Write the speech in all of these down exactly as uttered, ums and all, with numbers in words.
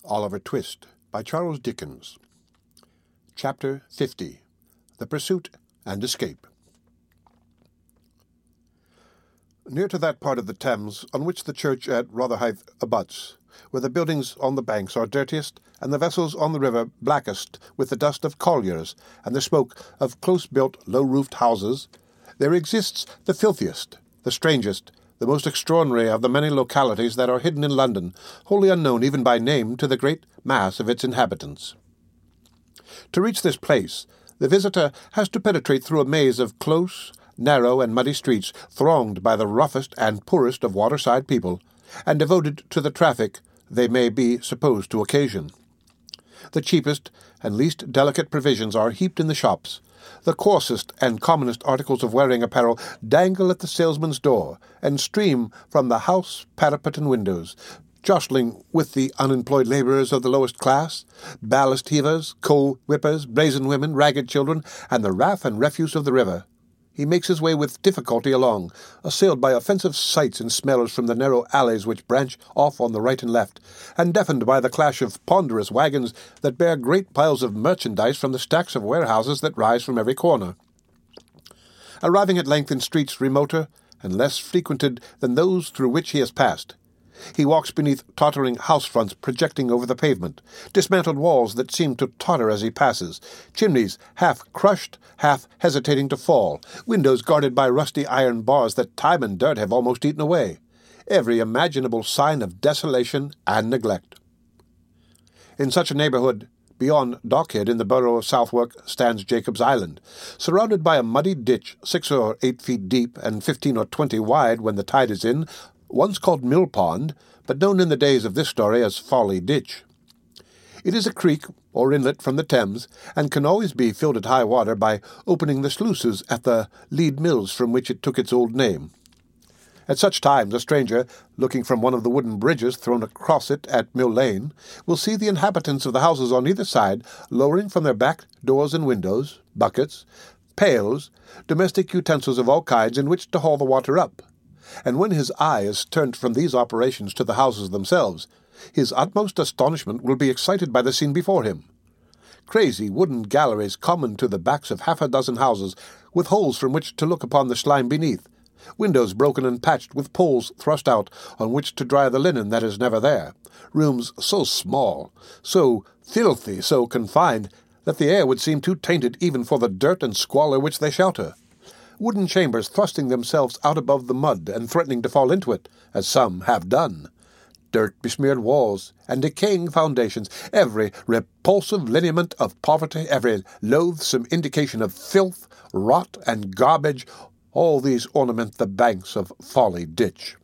Oliver Twist by Charles Dickens. Chapter fifty. The Pursuit and Escape. Near to that part of the Thames on which the church at Rotherhithe abuts, where the buildings on the banks are dirtiest, and the vessels on the river blackest with the dust of colliers and the smoke of close-built, low-roofed houses, there exists the filthiest, the strangest, the most extraordinary of the many localities that are hidden in London, wholly unknown even by name to the great mass of its inhabitants. To reach this place, the visitor has to penetrate through a maze of close, narrow, and muddy streets thronged by the roughest and poorest of waterside people, and devoted to the traffic they may be supposed to occasion. The cheapest and least delicate provisions are heaped in the shops. The coarsest and commonest articles of wearing apparel dangle at the salesman's door, and stream from the house parapet and windows, jostling with the unemployed labourers of the lowest class, ballast heavers, coal whippers, brazen women, ragged children, and the wrath and refuse of the river. He makes his way with difficulty along, assailed by offensive sights and smells from the narrow alleys which branch off on the right and left, and deafened by the clash of ponderous wagons that bear great piles of merchandise from the stacks of warehouses that rise from every corner. Arriving at length in streets remoter and less frequented than those through which he has passed, he walks beneath tottering house fronts projecting over the pavement, dismantled walls that seem to totter as he passes, chimneys half crushed, half hesitating to fall, windows guarded by rusty iron bars that time and dirt have almost eaten away, every imaginable sign of desolation and neglect. In such a neighbourhood, beyond Dockhead in the borough of Southwark, stands Jacob's Island, surrounded by a muddy ditch six or eight feet deep and fifteen or twenty wide when the tide is in, once called Mill Pond, but known in the days of this story as Folly Ditch. It is a creek or inlet from the Thames, and can always be filled at high water by opening the sluices at the lead mills from which it took its old name. At such times a stranger, looking from one of the wooden bridges thrown across it at Mill Lane, will see the inhabitants of the houses on either side lowering from their back doors and windows buckets, pails, domestic utensils of all kinds in which to haul the water up. And when his eye is turned from these operations to the houses themselves, his utmost astonishment will be excited by the scene before him. Crazy wooden galleries common to the backs of half a dozen houses, with holes from which to look upon the slime beneath, windows broken and patched with poles thrust out on which to dry the linen that is never there, rooms so small, so filthy, so confined, that the air would seem too tainted even for the dirt and squalor which they shelter. Wooden chambers thrusting themselves out above the mud and threatening to fall into it, as some have done. Dirt-besmeared walls and decaying foundations, every repulsive lineament of poverty, every loathsome indication of filth, rot, and garbage, all these ornament the banks of Folly Ditch.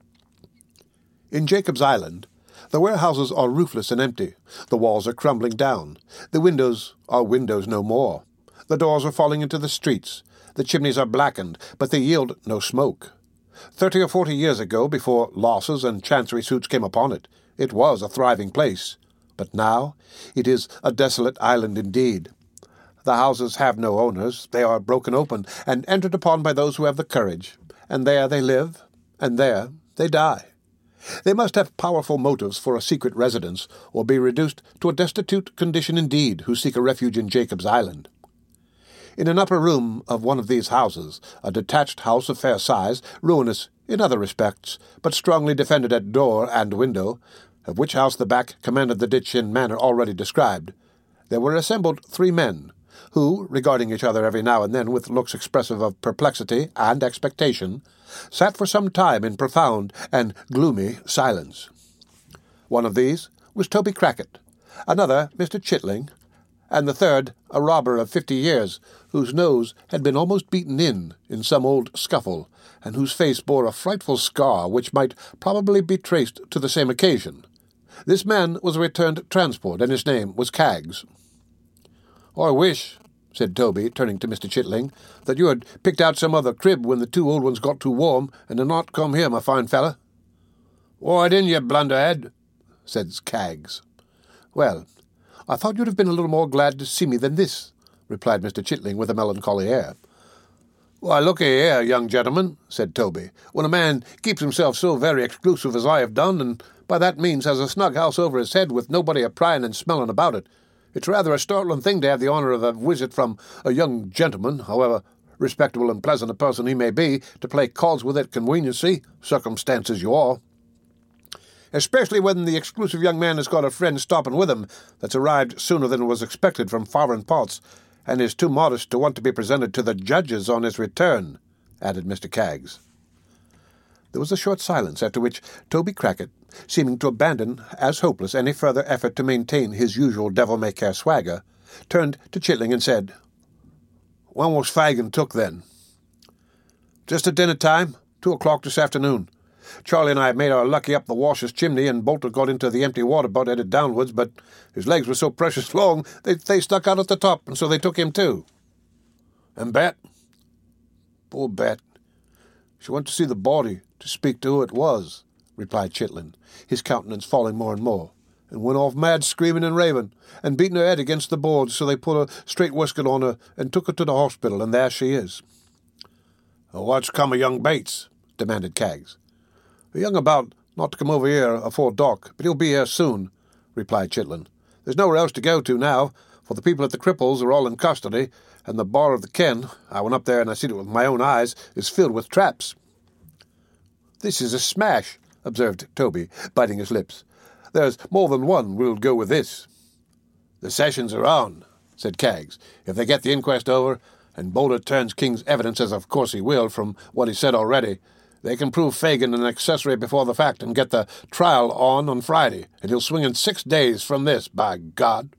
In Jacob's Island, the warehouses are roofless and empty, the walls are crumbling down, the windows are windows no more, the doors are falling into the streets, the chimneys are blackened, but they yield no smoke. Thirty or forty years ago, before losses and chancery suits came upon it, it was a thriving place. But now it is a desolate island indeed. The houses have no owners, they are broken open and entered upon by those who have the courage, and there they live, and there they die. They must have powerful motives for a secret residence, or be reduced to a destitute condition indeed who seek a refuge in Jacob's Island. In an upper room of one of these houses, a detached house of fair size, ruinous in other respects, but strongly defended at door and window, of which house the back commanded the ditch in manner already described, there were assembled three men, who, regarding each other every now and then with looks expressive of perplexity and expectation, sat for some time in profound and gloomy silence. One of these was Toby Crackit, another Mister Chitling, and the third a robber of fifty years, whose nose had been almost beaten in in some old scuffle, and whose face bore a frightful scar which might probably be traced to the same occasion. This man was a returned transport, and his name was Caggs. "I wish," said Toby, turning to Mister Chitling, "that you had picked out some other crib when the two old ones got too warm, and had not come here, my fine feller." "Why didn't you, blunderhead?" said Caggs. "Well, I thought you'd have been a little more glad to see me than this," replied Mister Chitling with a melancholy air. "Why, look here, young gentleman," said Toby, "when a man keeps himself so very exclusive as I have done, and by that means has a snug house over his head with nobody a-prying and smelling about it. It's rather a startling thing to have the honour of a visit from a young gentleman, however respectable and pleasant a person he may be, to play cards with at conveniency, circumstances you are. Especially when the exclusive young man has got a friend stopping with him that's arrived sooner than was expected from foreign parts, and is too modest to want to be presented to the judges on his return," added Mister Kaggs. There was a short silence, after which Toby Crackit, seeming to abandon as hopeless any further effort to maintain his usual devil-may-care swagger, turned to Chitling and said, "When was Fagin took, then?" "Just at dinner time, two o'clock this afternoon. Charlie and I made our lucky up the washer's chimney, and Bolter got into the empty water butt headed downwards, but his legs were so precious long they, they stuck out at the top, and so they took him too." "And Bet?" "Poor Bet. She went to see the body, to speak to who it was," replied Chitling, his countenance falling more and more, "and went off mad screaming and raving, and beating her head against the boards, so they put a straight waistcoat on her and took her to the hospital, and there she is." "What's come of young Bates?" demanded Kaggs. "A young about not to come over here afore dark, but he'll be here soon," replied Chitling. "There's nowhere else to go to now, for the people at the Cripples are all in custody, and the bar of the ken, I went up there and I seen it with my own eyes, is filled with traps." "This is a smash," observed Toby, biting his lips. "There's more than one will go with this." "The sessions are on," said Kaggs. "If they get the inquest over, and Bolter turns King's evidence, as of course he will, from what he said already, they can prove Fagin an accessory before the fact and get the trial on on Friday, and he'll swing in six days from this, by God."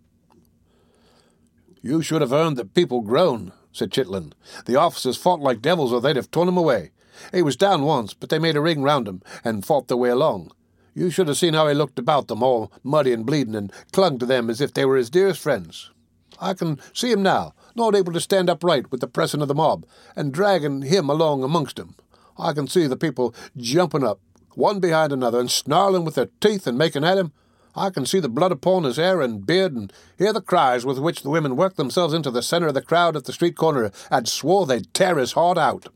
"You should have heard the people groan," said Chitling. "The officers fought like devils, or they'd have torn him away. He was down once, but they made a ring round him, and fought their way along. You should have seen how he looked about them, all muddy and bleeding, and clung to them as if they were his dearest friends. I can see him now, not able to stand upright with the pressing of the mob, and dragging him along amongst them. I can see the people jumping up, one behind another, and snarling with their teeth and making at him. I can see the blood upon his hair and beard, and hear the cries with which the women worked themselves into the centre of the crowd at the street corner, and swore they'd tear his heart out."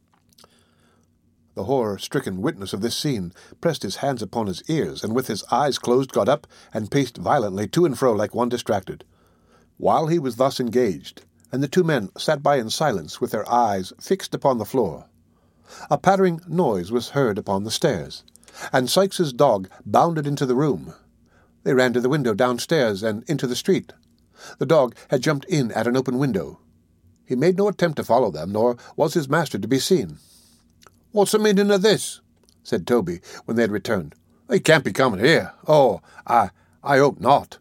The horror-stricken witness of this scene pressed his hands upon his ears, and with his eyes closed got up and paced violently to and fro like one distracted. While he was thus engaged, and the two men sat by in silence with their eyes fixed upon the floor, a pattering noise was heard upon the stairs, and Sykes's dog bounded into the room. They ran to the window downstairs and into the street. The dog had jumped in at an open window. He made no attempt to follow them, nor was his master to be seen. "What's the meaning of this?" said Toby, when they had returned. "He can't be coming here. Oh, I I hope not."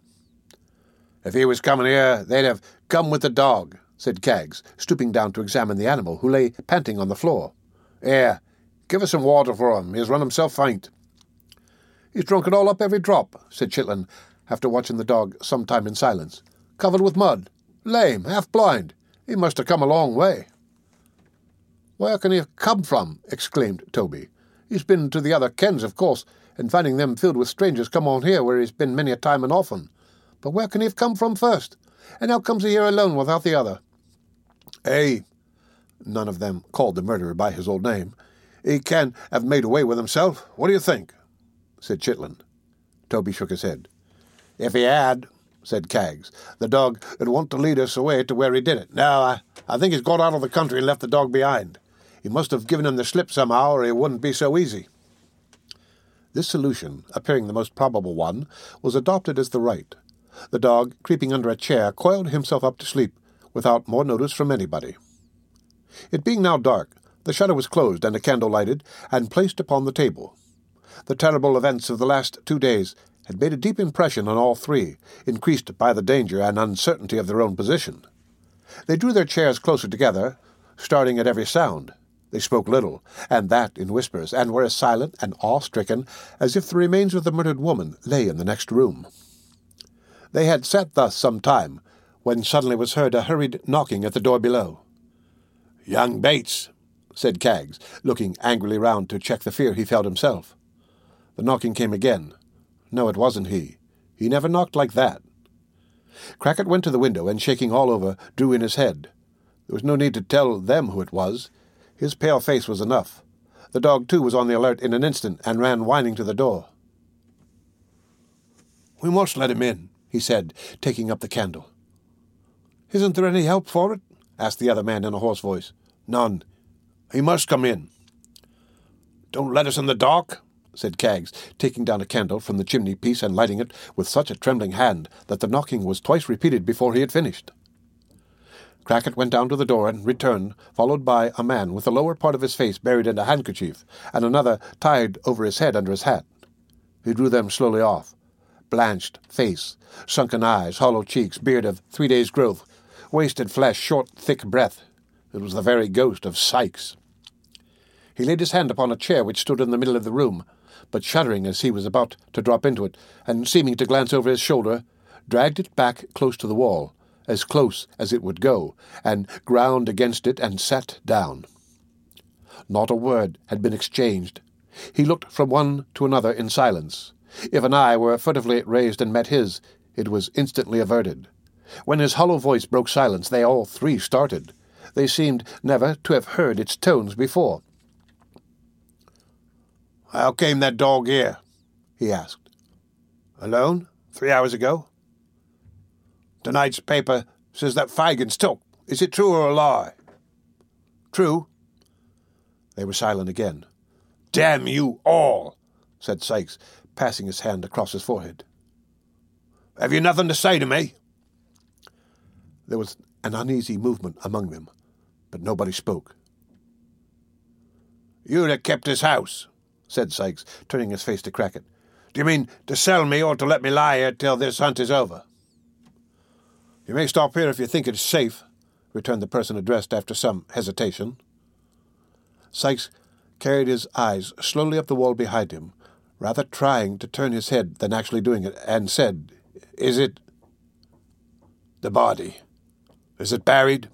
"If he was coming here, they'd have come with the dog," said Kaggs, stooping down to examine the animal, who lay panting on the floor. "Here, give us some water for him. He's run himself faint." "He's drunk it all up every drop," said Chitling, after watching the dog some time in silence. "Covered with mud. Lame, half-blind. He must have come a long way." "Where can he have come from?" exclaimed Toby. "He's been to the other kens, of course, and finding them filled with strangers, come on here, where he's been many a time and often. But where can he have come from first? And how comes he here alone without the other?" "Eh," none of them called the murderer by his old name, "he can have made away with himself. What do you think?" said Chitling. Toby shook his head. "If he had," said Kaggs, "the dog would want to lead us away to where he did it. Now, I, I think he's got out of the country and left the dog behind. He must have given him the slip somehow, or he wouldn't be so easy." This solution, appearing the most probable one, was adopted as the right. The dog, creeping under a chair, coiled himself up to sleep, without more notice from anybody. It being now dark, the shutter was closed and a candle lighted, and placed upon the table. The terrible events of the last two days had made a deep impression on all three, increased by the danger and uncertainty of their own position. They drew their chairs closer together, starting at every sound. They spoke little, and that in whispers, and were as silent and awe-stricken as if the remains of the murdered woman lay in the next room. They had sat thus some time, when suddenly was heard a hurried knocking at the door below. "Young Bates," said Kaggs, looking angrily round to check the fear he felt himself. The knocking came again. No, it wasn't he. He never knocked like that. Crackit went to the window, and shaking all over, drew in his head. There was no need to tell them who it was. His pale face was enough. The dog, too, was on the alert in an instant, and ran whining to the door. "We must let him in," he said, taking up the candle. "Isn't there any help for it?" asked the other man in a hoarse voice. "None. He must come in." "Don't let us in the dark," said Kaggs, taking down a candle from the chimney-piece and lighting it with such a trembling hand that the knocking was twice repeated before he had finished. Crackit went down to the door and returned, followed by a man with the lower part of his face buried in a handkerchief, and another tied over his head under his hat. He drew them slowly off. Blanched face, sunken eyes, hollow cheeks, beard of three days' growth, wasted flesh, short, thick breath. It was the very ghost of Sikes. He laid his hand upon a chair which stood in the middle of the room, but shuddering as he was about to drop into it, and seeming to glance over his shoulder, dragged it back close to the wall, as close as it would go, and ground against it and sat down. Not a word had been exchanged. He looked from one to another in silence. If an eye were furtively raised and met his, it was instantly averted. When his hollow voice broke silence, they all three started. They seemed never to have heard its tones before. "How came that dog here?" he asked. "Alone? Three hours ago?" "Tonight's paper says that Fagans took. Is it true or a lie?" "True." They were silent again. "Damn you all," said Sikes, passing his hand across his forehead. "Have you nothing to say to me?" There was an uneasy movement among them, but nobody spoke. "You'd have kept his house," said Sikes, turning his face to Crackit. "Do you mean to sell me or to let me lie here till this hunt is over?" "You may stop here if you think it is safe," returned the person addressed after some hesitation. Sikes carried his eyes slowly up the wall behind him, rather trying to turn his head than actually doing it, and said, "Is it the body? Is it buried?"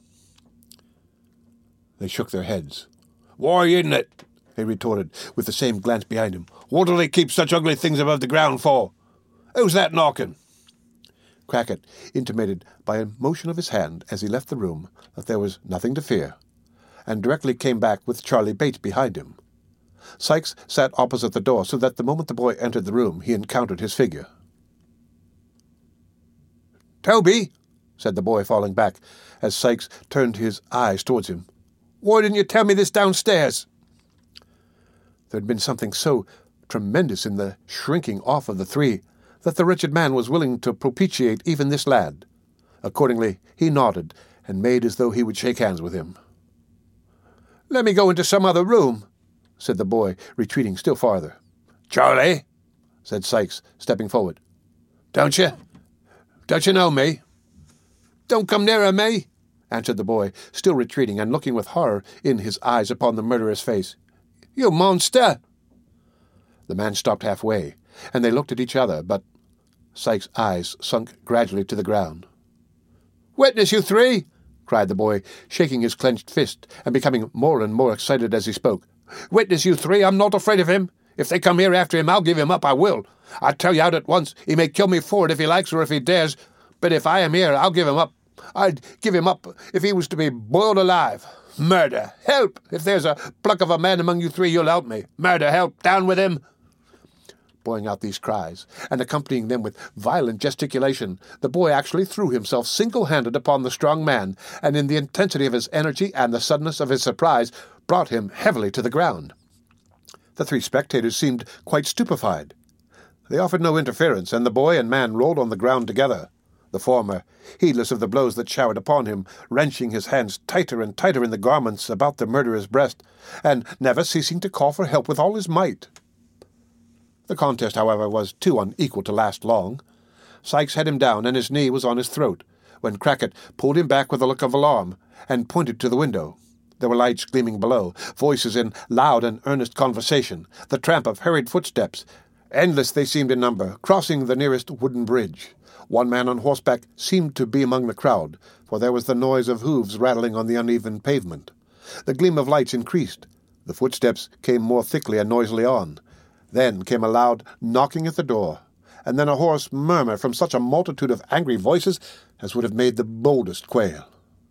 They shook their heads. "Why isn't it?" he retorted, with the same glance behind him. "What do they keep such ugly things above the ground for? Who's that knocking?" Crackit intimated by a motion of his hand as he left the room that there was nothing to fear, and directly came back with Charlie Bates behind him. Sikes sat opposite the door, so that the moment the boy entered the room he encountered his figure. "Toby," said the boy, falling back, as Sikes turned his eyes towards him, "why didn't you tell me this downstairs?" There had been something so tremendous in the shrinking off of the three that the wretched man was willing to propitiate even this lad. Accordingly, he nodded and made as though he would shake hands with him. "Let me go into some other room," said the boy, retreating still farther. "Charlie," said Sikes, stepping forward. Don't you? Don't you know me?" "Don't come nearer me," answered the boy, still retreating and looking with horror in his eyes upon the murderer's face. "You monster!" The man stopped halfway, and they looked at each other, but Sikes' eyes sunk gradually to the ground. "Witness, you three!" cried the boy, shaking his clenched fist and becoming more and more excited as he spoke. "Witness, you three, I'm not afraid of him. If they come here after him, I'll give him up, I will. I tell you out at once, he may kill me for it if he likes or if he dares, but if I am here, I'll give him up. I'd give him up if he was to be boiled alive. Murder! Help! If there's a pluck of a man among you three, you'll help me. Murder! Help! Down with him!" Pouring out these cries, and accompanying them with violent gesticulation, the boy actually threw himself single-handed upon the strong man, and in the intensity of his energy and the suddenness of his surprise, brought him heavily to the ground. The three spectators seemed quite stupefied. They offered no interference, and the boy and man rolled on the ground together, the former, heedless of the blows that showered upon him, wrenching his hands tighter and tighter in the garments about the murderer's breast, and never ceasing to call for help with all his might. The contest, however, was too unequal to last long. Sikes had him down, and his knee was on his throat, when Crackit pulled him back with a look of alarm, and pointed to the window. There were lights gleaming below, voices in loud and earnest conversation, the tramp of hurried footsteps. Endless they seemed in number, crossing the nearest wooden bridge. One man on horseback seemed to be among the crowd, for there was the noise of hoofs rattling on the uneven pavement. The gleam of lights increased. The footsteps came more thickly and noisily on. Then came a loud knocking at the door, and then a hoarse murmur from such a multitude of angry voices as would have made the boldest quail.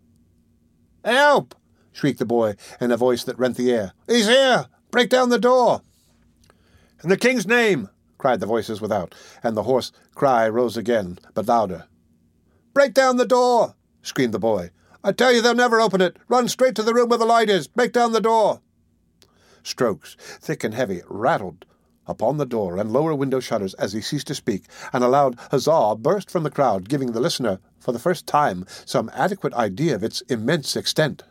"Help!" shrieked the boy, in a voice that rent the air. "He's here! Break down the door!" "In the king's name!" cried the voices without, and the hoarse cry rose again, but louder. "Break down the door!" screamed the boy. "I tell you they'll never open it! Run straight to the room where the light is! Break down the door!" Strokes, thick and heavy, rattled upon the door and lower window shutters as he ceased to speak, and a loud huzzah burst from the crowd, giving the listener, for the first time, some adequate idea of its immense extent.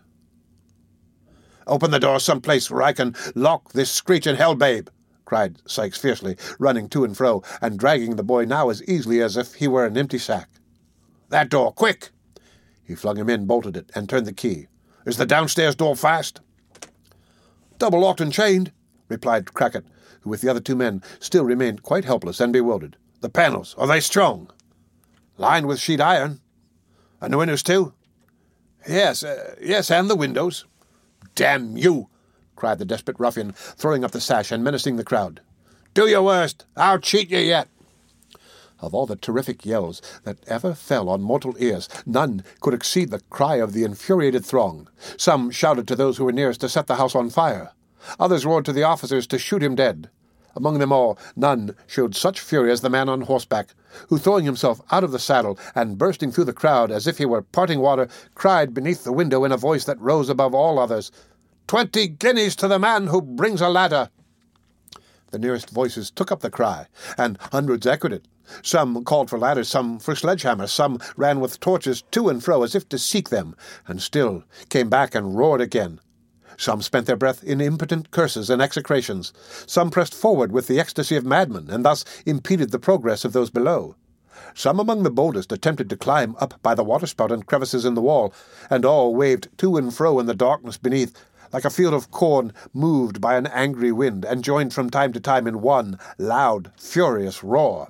"Open the door some place where I can lock this screeching hell-babe!" cried Sikes fiercely, running to and fro, and dragging the boy now as easily as if he were an empty sack. "That door, quick!" He flung him in, bolted it, and turned the key. "Is the downstairs door fast?" "Double locked and chained," replied Crackit, who with the other two men still remained quite helpless and bewildered. "The panels, are they strong?" "Lined with sheet iron." "And the windows too?" "Yes, uh, yes, and the windows." "Damn you!" cried the desperate ruffian, throwing up the sash and menacing the crowd. "Do your worst! I'll cheat you yet!" Of all the terrific yells that ever fell on mortal ears, none could exceed the cry of the infuriated throng. Some shouted to those who were nearest to set the house on fire. Others roared to the officers to shoot him dead. Among them all, none showed such fury as the man on horseback, who, throwing himself out of the saddle and bursting through the crowd as if he were parting water, cried beneath the window in a voice that rose above all others, "Twenty guineas to the man who brings a ladder!" The nearest voices took up the cry, and hundreds echoed it. Some called for ladders, some for sledgehammers, some ran with torches to and fro as if to seek them, and still came back and roared again. Some spent their breath in impotent curses and execrations. Some pressed forward with the ecstasy of madmen, and thus impeded the progress of those below. Some among the boldest attempted to climb up by the waterspout and crevices in the wall, and all waved to and fro in the darkness beneath, like a field of corn moved by an angry wind, and joined from time to time in one loud, furious roar.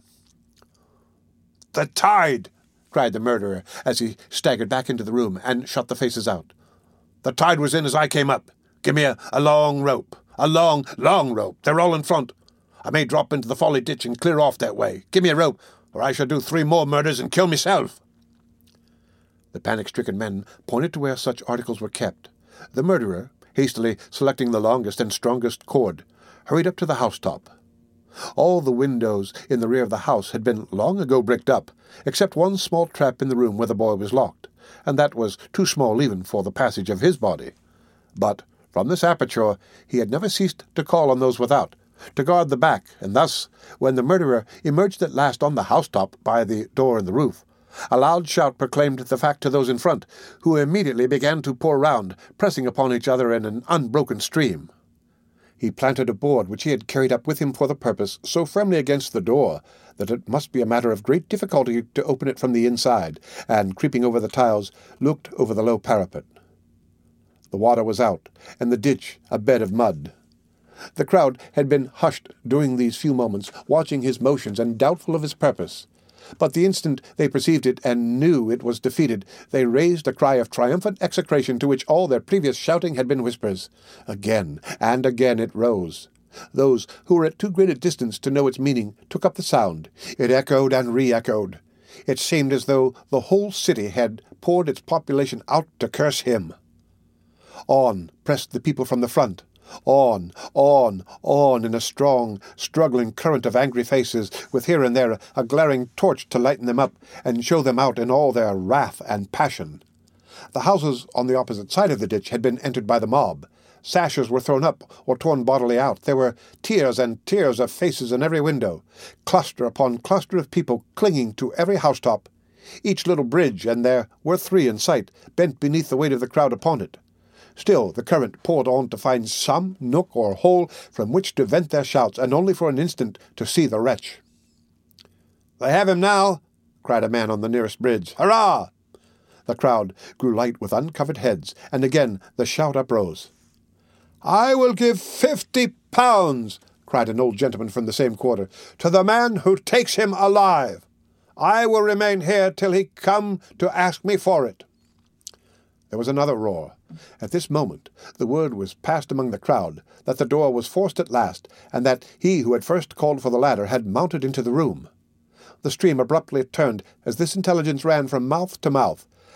"The tide!" cried the murderer, as he staggered back into the room and shut the faces out. "The tide was in as I came up. Give me a, a long rope. A long, long rope. They're all in front. I may drop into the folly ditch and clear off that way. Give me a rope, or I shall do three more murders and kill myself." The panic-stricken men pointed to where such articles were kept. The murderer, hastily selecting the longest and strongest cord, hurried up to the housetop. All the windows in the rear of the house had been long ago bricked up, except one small trap in the room where the boy was locked, and that was too small even for the passage of his body. But from this aperture he had never ceased to call on those without, to guard the back, and thus, when the murderer emerged at last on the housetop by the door in the roof, a loud shout proclaimed the fact to those in front, who immediately began to pour round, pressing upon each other in an unbroken stream. He planted a board which he had carried up with him for the purpose so firmly against the door that it must be a matter of great difficulty to open it from the inside, and, creeping over the tiles, looked over the low parapet. The water was out, and the ditch a bed of mud. The crowd had been hushed during these few moments, watching his motions and doubtful of his purpose. But the instant they perceived it and knew it was defeated, they raised a cry of triumphant execration to which all their previous shouting had been whispers. Again and again it rose. Those who were at too great a distance to know its meaning took up the sound. It echoed and re-echoed. It seemed as though the whole city had poured its population out to curse him. On pressed the people from the front. On, on, on in a strong, struggling current of angry faces, with here and there a glaring torch to lighten them up and show them out in all their wrath and passion. The houses on the opposite side of the ditch had been entered by the mob. Sashes were thrown up or torn bodily out. There were tiers and tiers of faces in every window, cluster upon cluster of people clinging to every housetop. Each little bridge, and there were three in sight, bent beneath the weight of the crowd upon it. Still the current poured on to find some nook or hole from which to vent their shouts, and only for an instant to see the wretch. "They have him now!" cried a man on the nearest bridge. "Hurrah!" The crowd grew light with uncovered heads, and again the shout uprose. "I will give fifty pounds," cried an old gentleman from the same quarter, "to the man who takes him alive. I will remain here till he come to ask me for it." There was another roar. At this moment the word was passed among the crowd that the door was forced at last, and that he who had first called for the ladder had mounted into the room. The stream abruptly turned as this intelligence ran from mouth to mouth,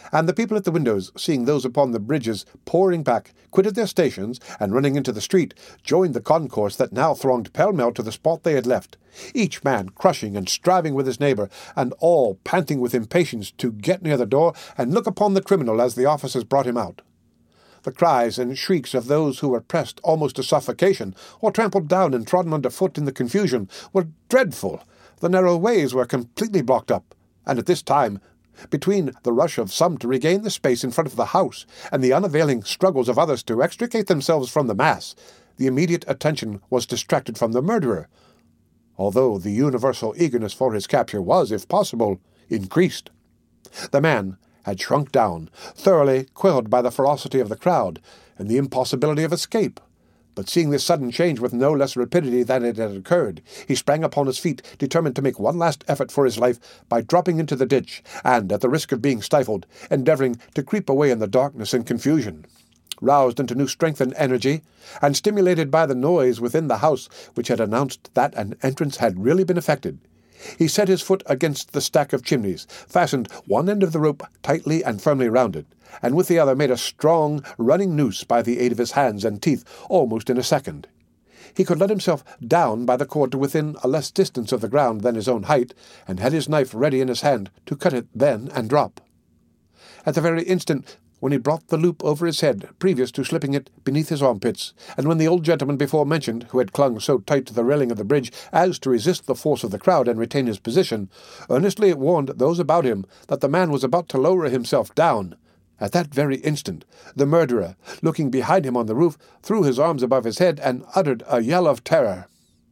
and the people at the windows, seeing those upon the bridges pouring back, quitted their stations, and running into the street, joined the concourse that now thronged pell-mell to the spot they had left, each man crushing and striving with his neighbour, and all panting with impatience to get near the door and look upon the criminal as the officers brought him out. The cries and shrieks of those who were pressed almost to suffocation, or trampled down and trodden under foot in the confusion, were dreadful. The narrow ways were completely blocked up, and at this time, between the rush of some to regain the space in front of the house, and the unavailing struggles of others to extricate themselves from the mass, the immediate attention was distracted from the murderer, although the universal eagerness for his capture was, if possible, increased. The man had shrunk down, thoroughly quelled by the ferocity of the crowd and the impossibility of escape. But seeing this sudden change with no less rapidity than it had occurred, he sprang upon his feet, determined to make one last effort for his life by dropping into the ditch, and, at the risk of being stifled, endeavouring to creep away in the darkness and confusion. Roused into new strength and energy, and stimulated by the noise within the house which had announced that an entrance had really been effected, he set his foot against the stack of chimneys, fastened one end of the rope tightly and firmly round it, and with the other made a strong, running noose by the aid of his hands and teeth almost in a second. He could let himself down by the cord to within a less distance of the ground than his own height, and had his knife ready in his hand to cut it then and drop. At the very instant when he brought the loop over his head, previous to slipping it beneath his armpits, and when the old gentleman before mentioned, who had clung so tight to the railing of the bridge as to resist the force of the crowd and retain his position, earnestly warned those about him that the man was about to lower himself down, at that very instant the murderer, looking behind him on the roof, threw his arms above his head and uttered a yell of terror.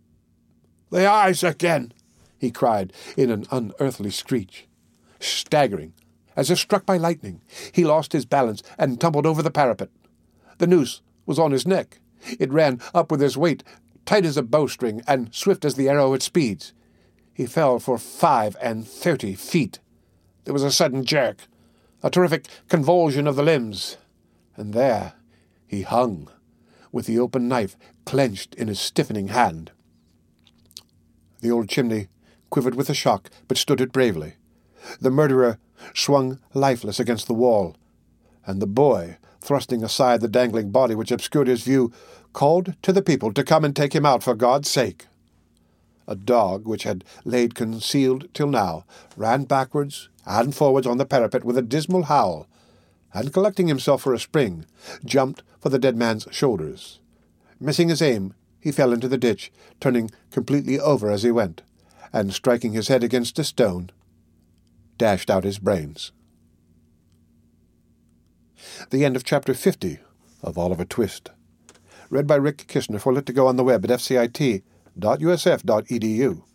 "The eyes again!" he cried in an unearthly screech. Staggering, as if struck by lightning, he lost his balance and tumbled over the parapet. The noose was on his neck. It ran up with his weight, tight as a bowstring and swift as the arrow it speeds. He fell for five and thirty feet. There was a sudden jerk, a terrific convulsion of the limbs, and there he hung, with the open knife clenched in his stiffening hand. The old chimney quivered with the shock, but stood it bravely. The murderer swung lifeless against the wall, and the boy, thrusting aside the dangling body which obscured his view, called to the people to come and take him out for God's sake. A dog, which had laid concealed till now, ran backwards and forwards on the parapet with a dismal howl, and, collecting himself for a spring, jumped for the dead man's shoulders. Missing his aim, he fell into the ditch, turning completely over as he went, and, striking his head against a stone, dashed out his brains. The end of chapter fifty of Oliver Twist. Read by Rick Kishner for Lit to Go on the web at f c i t dot u s f dot e d u.